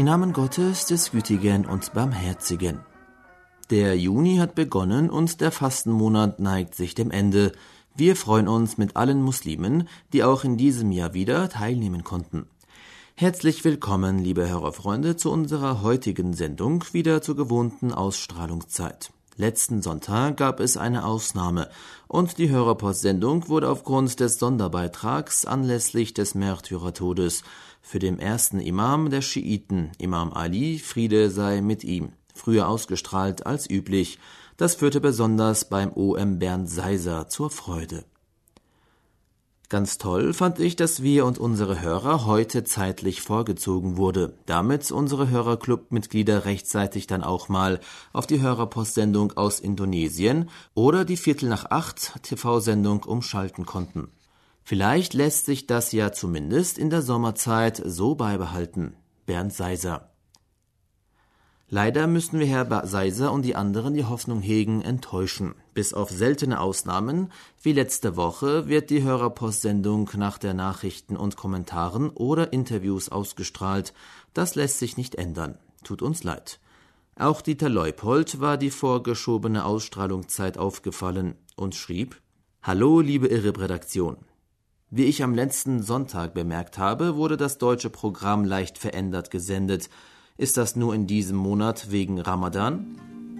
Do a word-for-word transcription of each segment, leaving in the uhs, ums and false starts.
Im Namen Gottes, des Gütigen und Barmherzigen. Der Juni hat begonnen und der Fastenmonat neigt sich dem Ende. Wir freuen uns mit allen Muslimen, die auch in diesem Jahr wieder teilnehmen konnten. Herzlich willkommen, liebe Hörerfreunde, zu unserer heutigen Sendung, wieder zur gewohnten Ausstrahlungszeit. Letzten Sonntag gab es eine Ausnahme und die Hörerpost-Sendung wurde aufgrund des Sonderbeitrags anlässlich des Märtyrertodes für den ersten Imam der Schiiten, Imam Ali, Friede sei mit ihm, früher ausgestrahlt als üblich. Das führte besonders beim O M Bernd Seiser zur Freude. Ganz toll fand ich, dass wir und unsere Hörer heute zeitlich vorgezogen wurde, damit unsere Hörerclub-Mitglieder rechtzeitig dann auch mal auf die Hörerpostsendung aus Indonesien oder die Viertel nach acht T V-Sendung umschalten konnten. Vielleicht lässt sich das ja zumindest in der Sommerzeit so beibehalten. Bernd Seiser. Leider müssen wir Herr Seiser und die anderen die Hoffnung hegen, enttäuschen. Bis auf seltene Ausnahmen, wie letzte Woche, wird die Hörerpostsendung nach der Nachrichten und Kommentaren oder Interviews ausgestrahlt. Das lässt sich nicht ändern. Tut uns leid. Auch Dieter Leupold war die vorgeschobene Ausstrahlungszeit aufgefallen und schrieb: Hallo, liebe I R I B-Redaktion. Wie ich am letzten Sonntag bemerkt habe, wurde das deutsche Programm leicht verändert gesendet. Ist das nur in diesem Monat wegen Ramadan?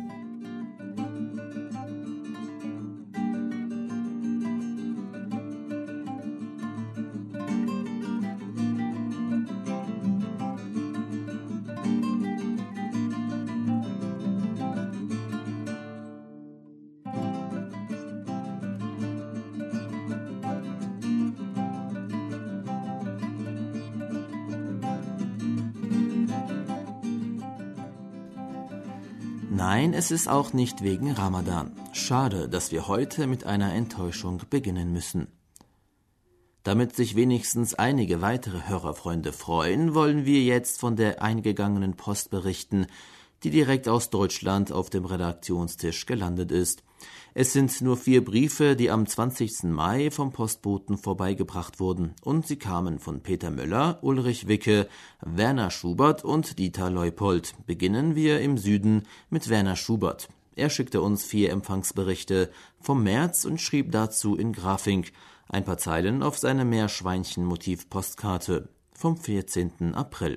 Nein, es ist auch nicht wegen Ramadan. Schade, dass wir heute mit einer Enttäuschung beginnen müssen. Damit sich wenigstens einige weitere Hörerfreunde freuen, wollen wir jetzt von der eingegangenen Post berichten, die direkt aus Deutschland auf dem Redaktionstisch gelandet ist. Es sind nur vier Briefe, die am zwanzigsten Mai vom Postboten vorbeigebracht wurden, und sie kamen von Peter Müller, Ulrich Wicke, Werner Schubert und Dieter Leupold. Beginnen wir im Süden mit Werner Schubert. Er schickte uns vier Empfangsberichte vom März und schrieb dazu in Grafik ein paar Zeilen auf seine Meerschweinchen-Motiv-Postkarte vom vierzehnten April.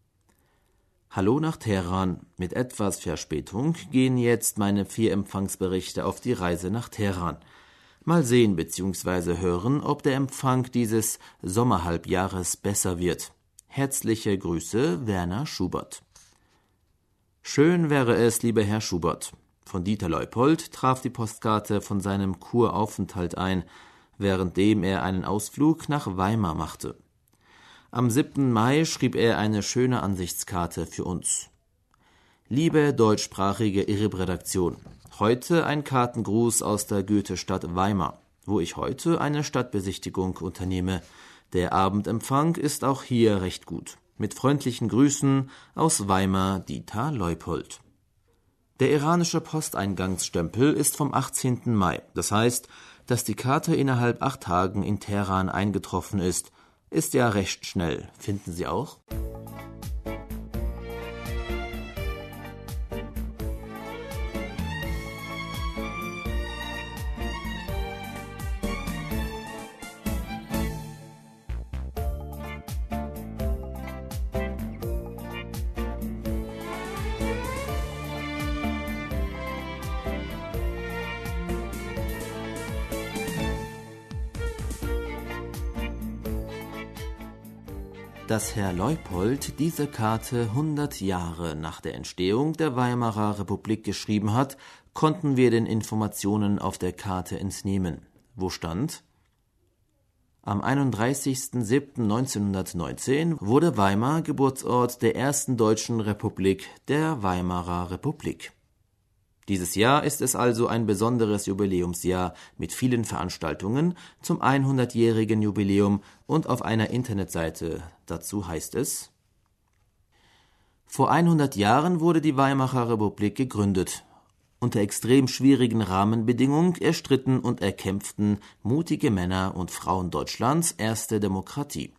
Hallo nach Teheran. Mit etwas Verspätung gehen jetzt meine vier Empfangsberichte auf die Reise nach Teheran. Mal sehen bzw. hören, ob der Empfang dieses Sommerhalbjahres besser wird. Herzliche Grüße, Werner Schubert. Schön wäre es, lieber Herr Schubert. Von Dieter Leupold traf die Postkarte von seinem Kuraufenthalt ein, währenddem er einen Ausflug nach Weimar machte. Am siebten Mai schrieb er eine schöne Ansichtskarte für uns. Liebe deutschsprachige I R I B-Redaktion, heute ein Kartengruß aus der Goethestadt Weimar, wo ich heute eine Stadtbesichtigung unternehme. Der Abendempfang ist auch hier recht gut. Mit freundlichen Grüßen aus Weimar, Dieter Leupold. Der iranische Posteingangsstempel ist vom achtzehnten Mai. Das heißt, dass die Karte innerhalb acht Tagen in Teheran eingetroffen ist. Ist ja recht schnell, finden Sie auch? Dass Herr Leupold diese Karte hundert Jahre nach der Entstehung der Weimarer Republik geschrieben hat, konnten wir den Informationen auf der Karte entnehmen. Wo stand? Am einunddreißigsten siebten neunzehnhundertneunzehn wurde Weimar Geburtsort der ersten deutschen Republik, der Weimarer Republik. Dieses Jahr ist es also ein besonderes Jubiläumsjahr mit vielen Veranstaltungen zum hundertjährigen Jubiläum und auf einer Internetseite dazu heißt es: Vor hundert Jahren wurde die Weimarer Republik gegründet. Unter extrem schwierigen Rahmenbedingungen erstritten und erkämpften mutige Männer und Frauen Deutschlands erste Demokratie.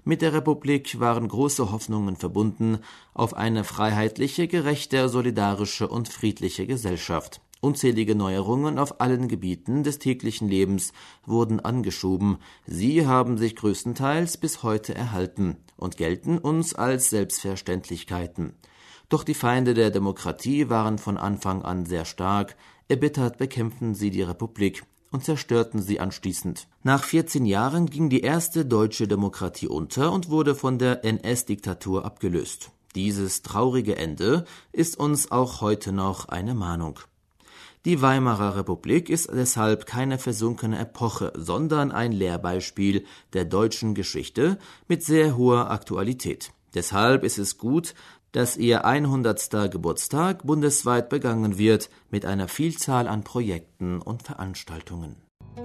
Mit der Republik waren große Hoffnungen verbunden auf eine freiheitliche, gerechte, solidarische und friedliche Gesellschaft. Unzählige Neuerungen auf allen Gebieten des täglichen Lebens wurden angeschoben. Sie haben sich größtenteils bis heute erhalten und gelten uns als Selbstverständlichkeiten. Doch die Feinde der Demokratie waren von Anfang an sehr stark. Erbittert bekämpften sie die Republik und zerstörten sie anschließend. Nach vierzehn Jahren ging die erste deutsche Demokratie unter und wurde von der N S-Diktatur abgelöst. Dieses traurige Ende ist uns auch heute noch eine Mahnung. Die Weimarer Republik ist deshalb keine versunkene Epoche, sondern ein Lehrbeispiel der deutschen Geschichte mit sehr hoher Aktualität. Deshalb ist es gut, dass ihr hundertster Geburtstag bundesweit begangen wird mit einer Vielzahl an Projekten und Veranstaltungen.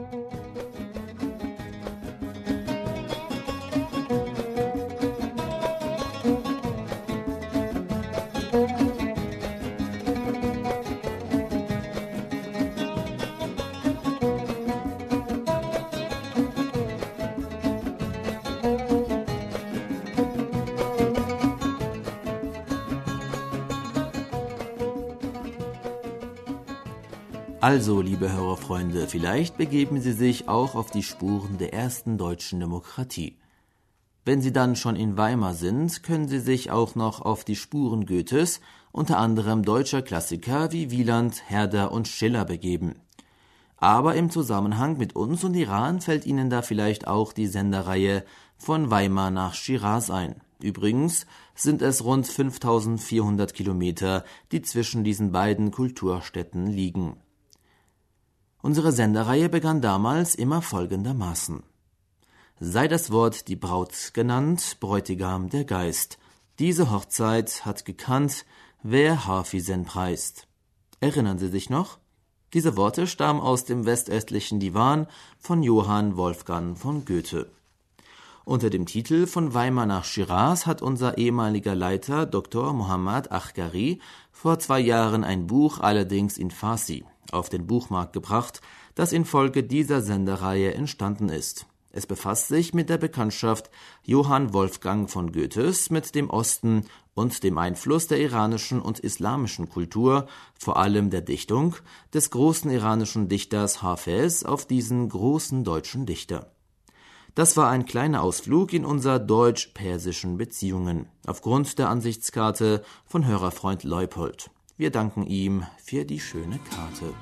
Also, liebe Hörerfreunde, vielleicht begeben Sie sich auch auf die Spuren der ersten deutschen Demokratie. Wenn Sie dann schon in Weimar sind, können Sie sich auch noch auf die Spuren Goethes, unter anderem deutscher Klassiker wie Wieland, Herder und Schiller begeben. Aber im Zusammenhang mit uns und Iran fällt Ihnen da vielleicht auch die Sendereihe von Weimar nach Schiraz ein. Übrigens sind es rund fünftausendvierhundert Kilometer, die zwischen diesen beiden Kulturstädten liegen. Unsere Sendereihe begann damals immer folgendermaßen. Sei das Wort die Braut genannt, Bräutigam der Geist. Diese Hochzeit hat gekannt, wer Hafisen preist. Erinnern Sie sich noch? Diese Worte stammen aus dem westöstlichen Divan von Johann Wolfgang von Goethe. Unter dem Titel Von Weimar nach Schiraz hat unser ehemaliger Leiter Doktor Mohammad Achgari vor zwei Jahren ein Buch, allerdings in Farsi, auf den Buchmarkt gebracht, das infolge dieser Sendereihe entstanden ist. Es befasst sich mit der Bekanntschaft Johann Wolfgang von Goethes mit dem Osten und dem Einfluss der iranischen und islamischen Kultur, vor allem der Dichtung, des großen iranischen Dichters Hafez auf diesen großen deutschen Dichter. Das war ein kleiner Ausflug in unser deutsch-persischen Beziehungen, aufgrund der Ansichtskarte von Hörerfreund Leupold. Wir danken ihm für die schöne Karte.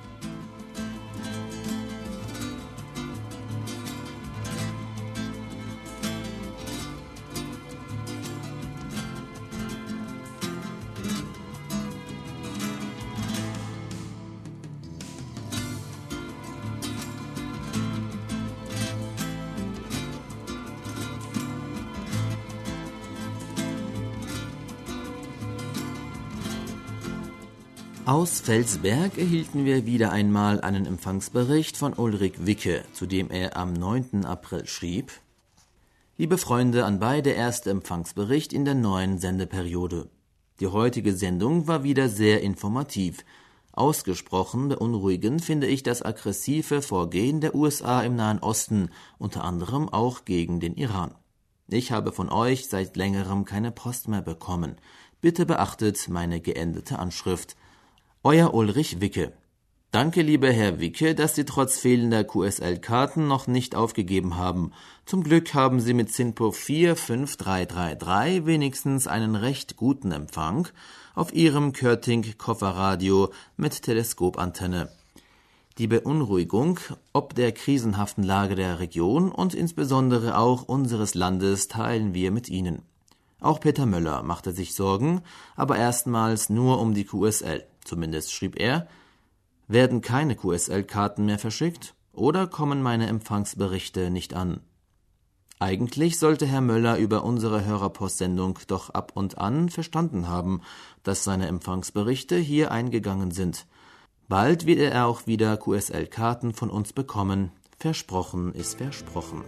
Aus Felsberg erhielten wir wieder einmal einen Empfangsbericht von Ulrich Wicke, zu dem er am neunten April schrieb: Liebe Freunde, anbei der erste Empfangsbericht in der neuen Sendeperiode. Die heutige Sendung war wieder sehr informativ. Ausgesprochen beunruhigend finde ich das aggressive Vorgehen der U S A im Nahen Osten, unter anderem auch gegen den Iran. Ich habe von euch seit längerem keine Post mehr bekommen. Bitte beachtet meine geänderte Anschrift. Euer Ulrich Wicke. Danke, lieber Herr Wicke, dass Sie trotz fehlender Q S L-Karten noch nicht aufgegeben haben. Zum Glück haben Sie mit SINPO vier fünf drei drei drei wenigstens einen recht guten Empfang auf Ihrem Körting-Kofferradio mit Teleskopantenne. Die Beunruhigung ob der krisenhaften Lage der Region und insbesondere auch unseres Landes teilen wir mit Ihnen. Auch Peter Möller machte sich Sorgen, aber erstmals nur um die Q S L. Zumindest schrieb er: Werden keine Q S L-Karten mehr verschickt oder kommen meine Empfangsberichte nicht an? Eigentlich sollte Herr Möller über unsere Hörerpostsendung doch ab und an verstanden haben, dass seine Empfangsberichte hier eingegangen sind. Bald wird er auch wieder Q S L-Karten von uns bekommen. Versprochen ist versprochen.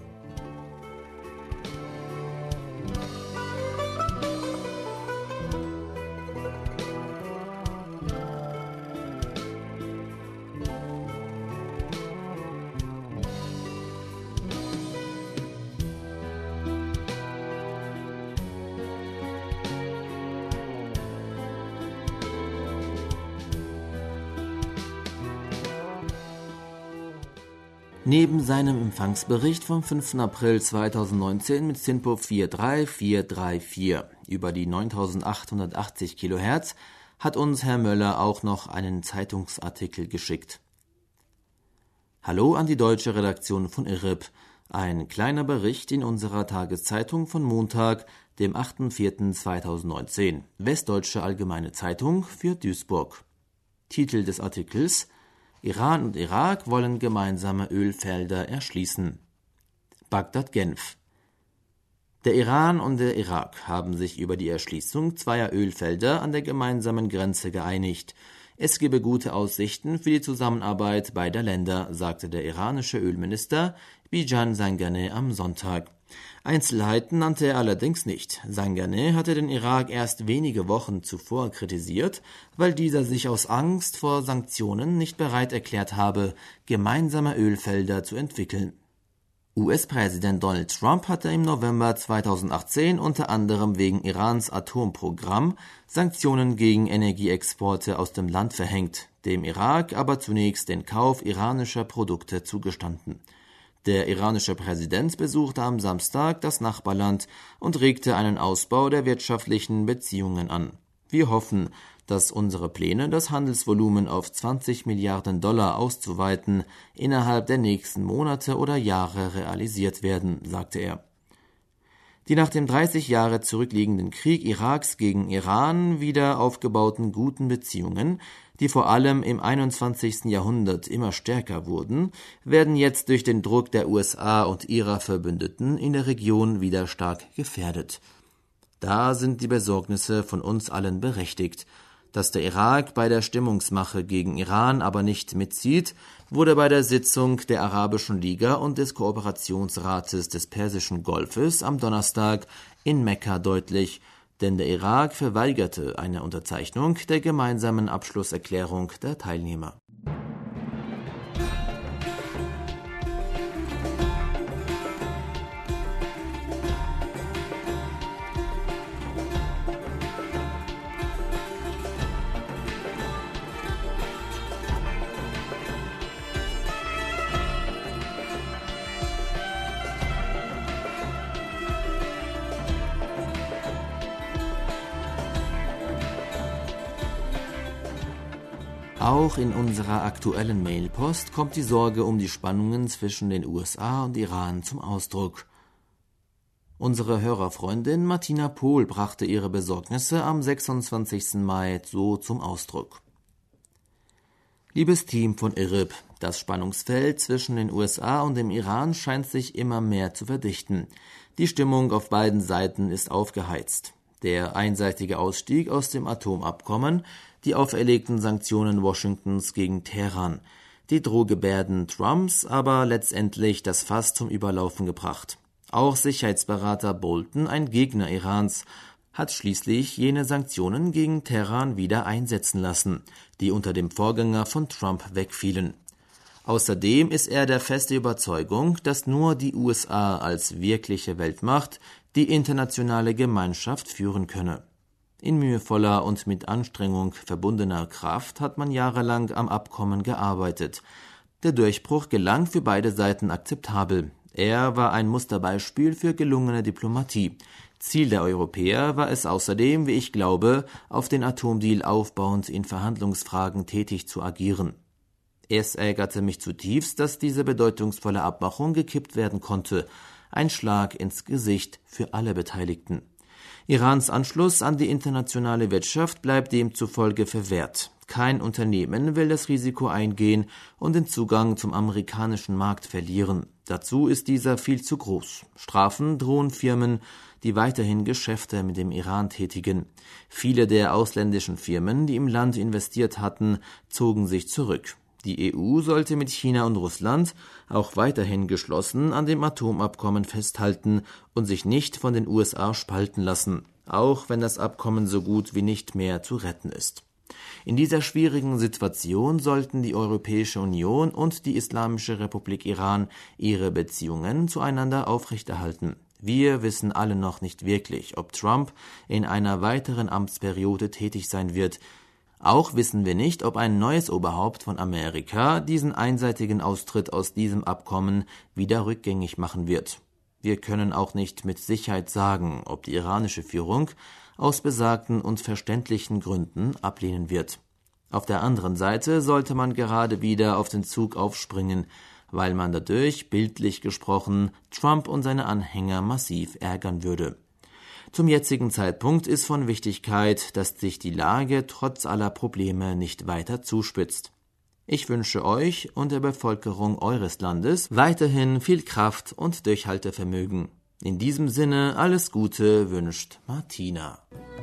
Neben seinem Empfangsbericht vom fünften April zweitausendneunzehn mit SINPO vier drei vier drei vier über die neuntausendachthundertachtzig Kilohertz hat uns Herr Möller auch noch einen Zeitungsartikel geschickt. Hallo an die deutsche Redaktion von I R I B. Ein kleiner Bericht in unserer Tageszeitung von Montag, dem achten vierten zweitausendneunzehn, Westdeutsche Allgemeine Zeitung für Duisburg. Titel des Artikels: Iran und Irak wollen gemeinsame Ölfelder erschließen. Bagdad-Genf. Der Iran und der Irak haben sich über die Erschließung zweier Ölfelder an der gemeinsamen Grenze geeinigt. Es gebe gute Aussichten für die Zusammenarbeit beider Länder, sagte der iranische Ölminister Bijan Zanganeh am Sonntag. Einzelheiten nannte er allerdings nicht. Zanganeh hatte den Irak erst wenige Wochen zuvor kritisiert, weil dieser sich aus Angst vor Sanktionen nicht bereit erklärt habe, gemeinsame Ölfelder zu entwickeln. U S-Präsident Donald Trump hatte im November zweitausendachtzehn unter anderem wegen Irans Atomprogramm Sanktionen gegen Energieexporte aus dem Land verhängt, dem Irak aber zunächst den Kauf iranischer Produkte zugestanden. Der iranische Präsident besuchte am Samstag das Nachbarland und regte einen Ausbau der wirtschaftlichen Beziehungen an. Wir hoffen, dass unsere Pläne, das Handelsvolumen auf zwanzig Milliarden Dollar auszuweiten, innerhalb der nächsten Monate oder Jahre realisiert werden, sagte er. Die nach dem dreißig Jahre zurückliegenden Krieg Iraks gegen Iran wieder aufgebauten guten Beziehungen, die vor allem im einundzwanzigsten Jahrhundert immer stärker wurden, werden jetzt durch den Druck der U S A und ihrer Verbündeten in der Region wieder stark gefährdet. Da sind die Besorgnisse von uns allen berechtigt. Dass der Irak bei der Stimmungsmache gegen Iran aber nicht mitzieht, wurde bei der Sitzung der Arabischen Liga und des Kooperationsrates des Persischen Golfes am Donnerstag in Mekka deutlich, denn der Irak verweigerte eine Unterzeichnung der gemeinsamen Abschlusserklärung der Teilnehmer. Auch in unserer aktuellen Mailpost kommt die Sorge um die Spannungen zwischen den U S A und Iran zum Ausdruck. Unsere Hörerfreundin Martina Pohl brachte ihre Besorgnisse am sechsundzwanzigsten Mai so zum Ausdruck. Liebes Team von I R I B, das Spannungsfeld zwischen den U S A und dem Iran scheint sich immer mehr zu verdichten. Die Stimmung auf beiden Seiten ist aufgeheizt. Der einseitige Ausstieg aus dem Atomabkommen, die auferlegten Sanktionen Washingtons gegen Teheran, die Drohgebärden Trumps, aber letztendlich das Fass zum Überlaufen gebracht. Auch Sicherheitsberater Bolton, ein Gegner Irans, hat schließlich jene Sanktionen gegen Teheran wieder einsetzen lassen, die unter dem Vorgänger von Trump wegfielen. Außerdem ist er der festen Überzeugung, dass nur die U S A als wirkliche Weltmacht die internationale Gemeinschaft führen könne. In mühevoller und mit Anstrengung verbundener Kraft hat man jahrelang am Abkommen gearbeitet. Der Durchbruch gelang für beide Seiten akzeptabel. Er war ein Musterbeispiel für gelungene Diplomatie. Ziel der Europäer war es außerdem, wie ich glaube, auf den Atomdeal aufbauend in Verhandlungsfragen tätig zu agieren. Es ärgerte mich zutiefst, dass diese bedeutungsvolle Abmachung gekippt werden konnte. Ein Schlag ins Gesicht für alle Beteiligten. Irans Anschluss an die internationale Wirtschaft bleibt demzufolge verwehrt. Kein Unternehmen will das Risiko eingehen und den Zugang zum amerikanischen Markt verlieren. Dazu ist dieser viel zu groß. Strafen drohen Firmen, die weiterhin Geschäfte mit dem Iran tätigen. Viele der ausländischen Firmen, die im Land investiert hatten, zogen sich zurück. Die E U sollte mit China und Russland auch weiterhin geschlossen an dem Atomabkommen festhalten und sich nicht von den U S A spalten lassen, auch wenn das Abkommen so gut wie nicht mehr zu retten ist. In dieser schwierigen Situation sollten die Europäische Union und die Islamische Republik Iran ihre Beziehungen zueinander aufrechterhalten. Wir wissen alle noch nicht wirklich, ob Trump in einer weiteren Amtsperiode tätig sein wird. Auch wissen wir nicht, ob ein neues Oberhaupt von Amerika diesen einseitigen Austritt aus diesem Abkommen wieder rückgängig machen wird. Wir können auch nicht mit Sicherheit sagen, ob die iranische Führung aus besagten und verständlichen Gründen ablehnen wird. Auf der anderen Seite sollte man gerade wieder auf den Zug aufspringen, weil man dadurch, bildlich gesprochen, Trump und seine Anhänger massiv ärgern würde. Zum jetzigen Zeitpunkt ist von Wichtigkeit, dass sich die Lage trotz aller Probleme nicht weiter zuspitzt. Ich wünsche euch und der Bevölkerung eures Landes weiterhin viel Kraft und Durchhaltevermögen. In diesem Sinne alles Gute wünscht Martina.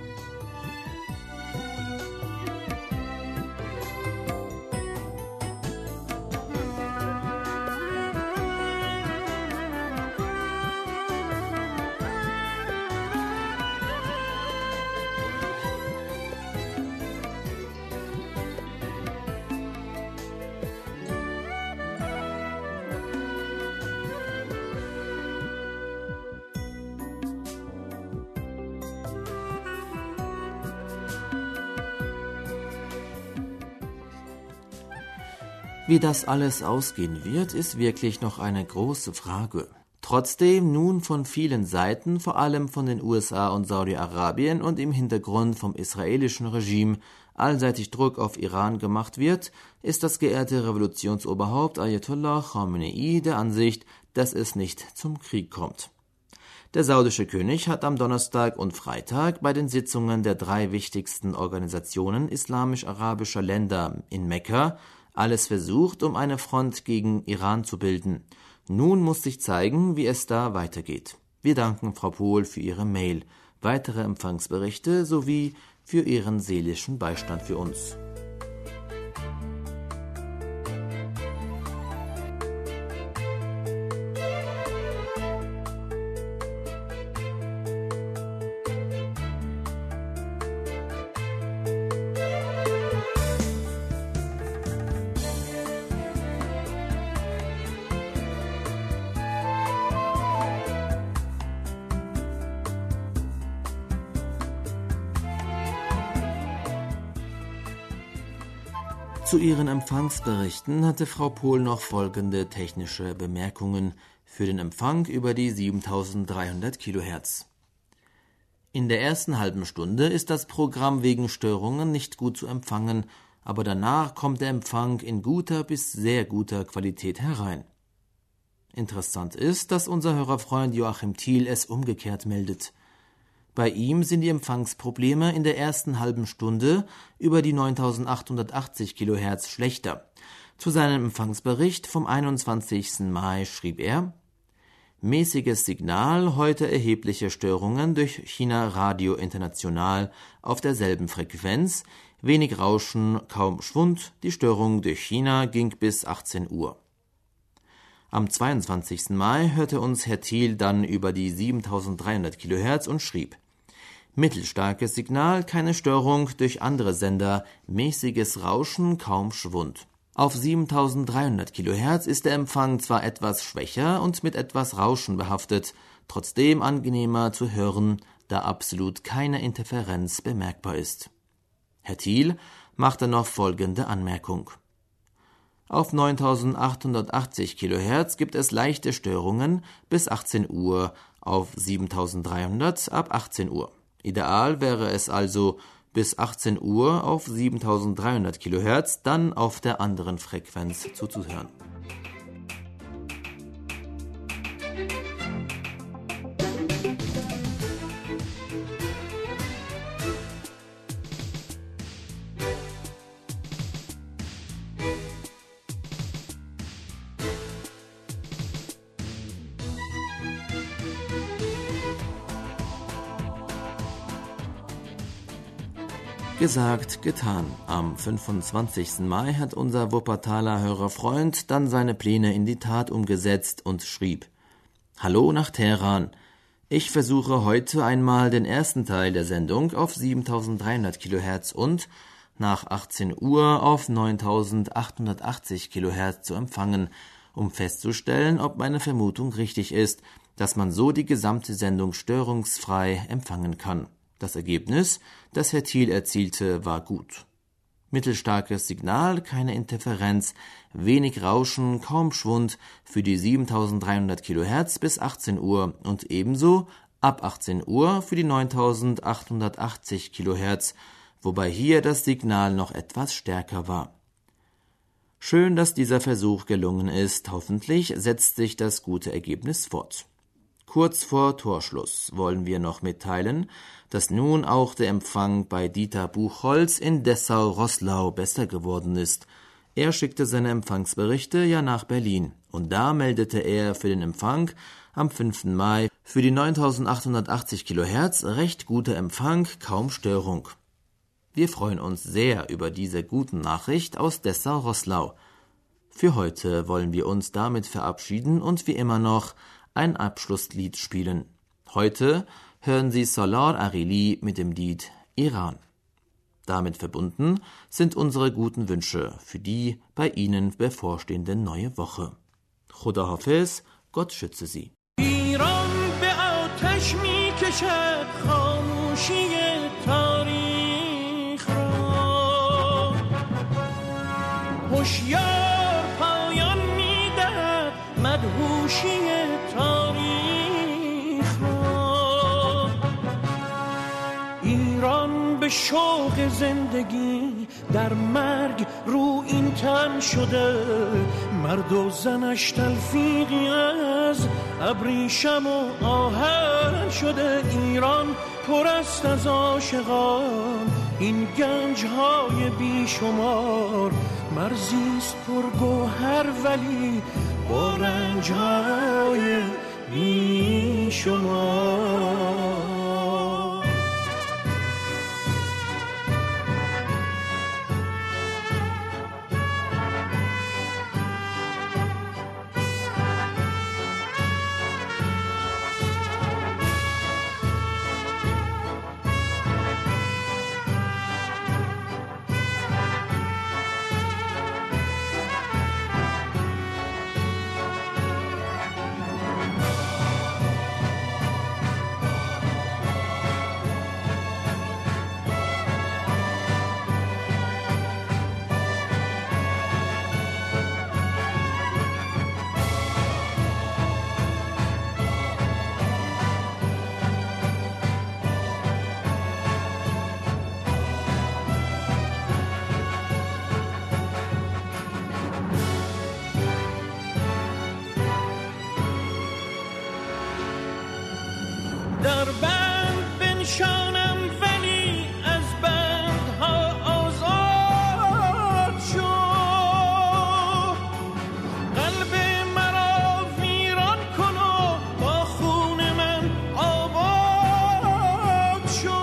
Wie das alles ausgehen wird, ist wirklich noch eine große Frage. Trotzdem nun von vielen Seiten, vor allem von den U S A und Saudi-Arabien und im Hintergrund vom israelischen Regime, allseitig Druck auf Iran gemacht wird, ist das geehrte Revolutionsoberhaupt Ayatollah Khamenei der Ansicht, dass es nicht zum Krieg kommt. Der saudische König hat am Donnerstag und Freitag bei den Sitzungen der drei wichtigsten Organisationen islamisch-arabischer Länder in Mekka alles versucht, um eine Front gegen Iran zu bilden. Nun muss sich zeigen, wie es da weitergeht. Wir danken Frau Pohl für Ihre Mail, weitere Empfangsberichte sowie für Ihren seelischen Beistand für uns. Zu ihren Empfangsberichten hatte Frau Pohl noch folgende technische Bemerkungen für den Empfang über die siebentausenddreihundert Kilohertz. In der ersten halben Stunde ist das Programm wegen Störungen nicht gut zu empfangen, aber danach kommt der Empfang in guter bis sehr guter Qualität herein. Interessant ist, dass unser Hörerfreund Joachim Thiel es umgekehrt meldet. Bei ihm sind die Empfangsprobleme in der ersten halben Stunde über die neuntausendachthundertachtzig Kilohertz schlechter. Zu seinem Empfangsbericht vom einundzwanzigsten Mai schrieb er: Mäßiges Signal, heute erhebliche Störungen durch China Radio International auf derselben Frequenz, wenig Rauschen, kaum Schwund, die Störung durch China ging bis achtzehn Uhr. Am zweiundzwanzigsten Mai hörte uns Herr Thiel dann über die siebentausenddreihundert Kilohertz und schrieb: Mittelstarkes Signal, keine Störung durch andere Sender, mäßiges Rauschen, kaum Schwund. Auf siebentausenddreihundert Kilohertz ist der Empfang zwar etwas schwächer und mit etwas Rauschen behaftet, trotzdem angenehmer zu hören, da absolut keine Interferenz bemerkbar ist. Herr Thiel machte noch folgende Anmerkung: Auf neuntausendachthundertachtzig Kilohertz gibt es leichte Störungen bis achtzehn Uhr, auf siebentausenddreihundert ab achtzehn Uhr. Ideal wäre es also bis achtzehn Uhr auf siebentausenddreihundert Kilohertz, dann auf der anderen Frequenz zuzuhören. Gesagt, getan. Am fünfundzwanzigsten Mai hat unser Wuppertaler Hörerfreund dann seine Pläne in die Tat umgesetzt und schrieb: Hallo nach Teheran. Ich versuche heute einmal den ersten Teil der Sendung auf siebentausenddreihundert Kilohertz und nach achtzehn Uhr auf neuntausendachthundertachtzig Kilohertz zu empfangen, um festzustellen, ob meine Vermutung richtig ist, dass man so die gesamte Sendung störungsfrei empfangen kann. Das Ergebnis, das Herr Thiel erzielte, war gut. Mittelstarkes Signal, keine Interferenz, wenig Rauschen, kaum Schwund für die siebentausenddreihundert Kilohertz bis achtzehn Uhr und ebenso ab achtzehn Uhr für die neuntausendachthundertachtzig Kilohertz, wobei hier das Signal noch etwas stärker war. Schön, dass dieser Versuch gelungen ist. Hoffentlich setzt sich das gute Ergebnis fort. Kurz vor Torschluss wollen wir noch mitteilen, dass nun auch der Empfang bei Dieter Buchholz in Dessau-Roßlau besser geworden ist. Er schickte seine Empfangsberichte ja nach Berlin und da meldete er für den Empfang am fünften Mai für die neuntausendachthundertachtzig Kilohertz recht guter Empfang, kaum Störung. Wir freuen uns sehr über diese guten Nachricht aus Dessau-Roßlau. Für heute wollen wir uns damit verabschieden und wie immer noch ein Abschlusslied spielen. Heute hören Sie Solar Arili mit dem Lied Iran. Damit verbunden sind unsere guten Wünsche für die bei Ihnen bevorstehende neue Woche. Khuda Hafiz, Gott schütze Sie. Iran be atash mikeshad khamushi tarikh ra hoshyar payan midad madhushi tarikh ra Iran به شوق زندگی در مرگ رو این تن شده مرد و زنش تلفیقی از ابریشم و آهن شده ایران پر است از عاشقان این گنج‌های بیشمار مرزیست پر گوهر ولی با رنج‌های بیشمار در بند بنشانم ولی از بندها آزاد شو قلب مرا ویران کن و با خون من آباد شو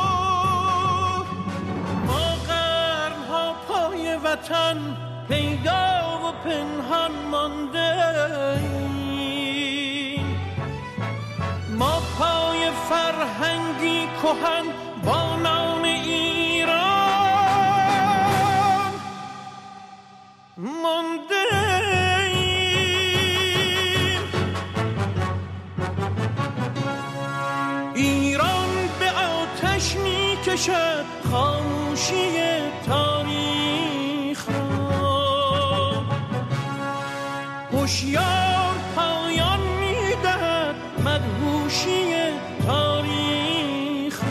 ما قرنها پای وطن پیدا و پنهان مانده ما پای فرهنگی کهن با نام ایران مانده ایم ایران به آتش می کشد خاموشی تاریخ را هوشیار پایان می دهد مدهوشی تاریخ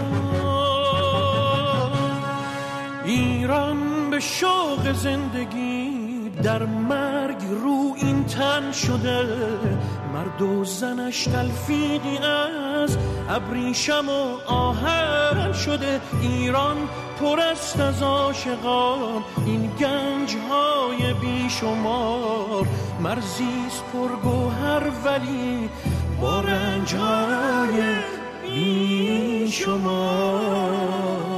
ایران به شوق زندگی در مرگ رو این تن شده مرد و زنش تلفیقی از ابریشم و آهن شده ایران پر است از عاشقان این گنج‌های بیشمار مرزیست پرگوهر ولی با رنج‌های بیشمار